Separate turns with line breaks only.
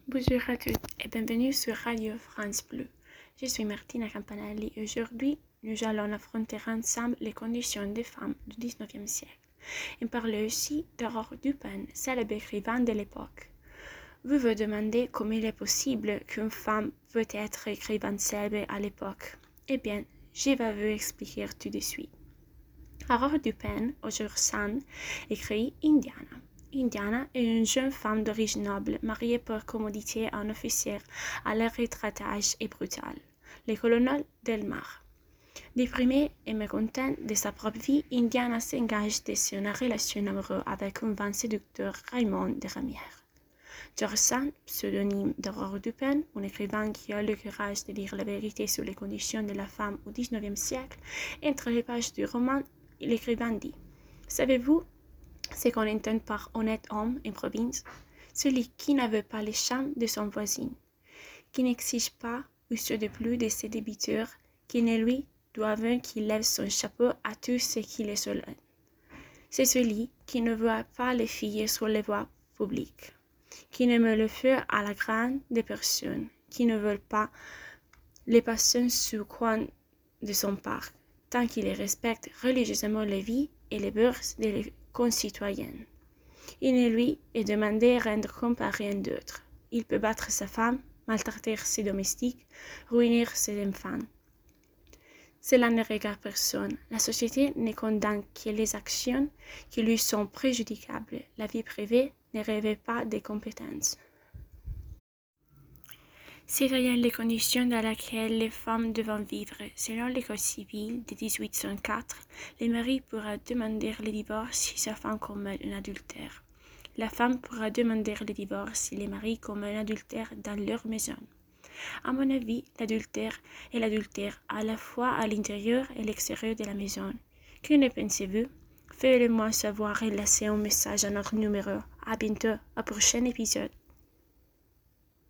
Bonjour à tous et bienvenue sur Radio France Bleu. Je suis Martina Campanelli et aujourd'hui, nous allons affronter ensemble les conditions des femmes du XIXe siècle et parler aussi d'Aurore Dupin, célèbre écrivain de l'époque. Vous vous demandez comment il est possible qu'une femme peut être écrivain célèbre à l'époque. Eh bien, je vais vous expliquer tout de suite. Aurore Dupin, au jour saint, écrit Indiana. Indiana est une jeune femme d'origine noble, mariée par commodité à un officier à l'air retratage et brutal, le colonel Delmar. Déprimée et mécontente de sa propre vie, Indiana s'engage dans une relation amoureuse avec un vain séducteur, Raymond de Ramière. George Sand, pseudonyme d'Aurore Dupin, un écrivain qui a le courage de dire la vérité sur les conditions de la femme au XIXe siècle, entre les pages du roman, l'écrivain dit « Savez-vous ce qu'on entend par honnête homme en province? Celui qui ne veut pas les charmes de son voisin, qui n'exige pas ou de plus de ses débiteurs, qui ne lui doivent qu'il lève son chapeau à tous ceux qui les sollènent. C'est celui qui ne voit pas les filles sur les voies publiques, qui ne met le feu à la grande des personnes, qui ne veut pas les passer sous le coin de son parc, tant qu'il respecte religieusement les vies et les bourses des concitoyens. Il ne lui est demandé de rendre compte à rien d'autre. Il peut battre sa femme, maltraiter ses domestiques, ruiner ses enfants. Cela ne regarde personne. La société ne condamne que les actions qui lui sont préjudicables. La vie privée ne rêve pas des compétences. C'est rien les conditions dans lesquelles les femmes doivent vivre. Selon le Code civil de 1804, le mari pourra demander le divorce si sa femme commet un adultère. La femme pourra demander le divorce si le mari commet un adultère dans leur maison. À mon avis, l'adultère est l'adultère à la fois à l'intérieur et l'extérieur de la maison. Que ne pensez-vous? Faites-le moi savoir et laissez un message à notre numéro. À bientôt, au prochain épisode.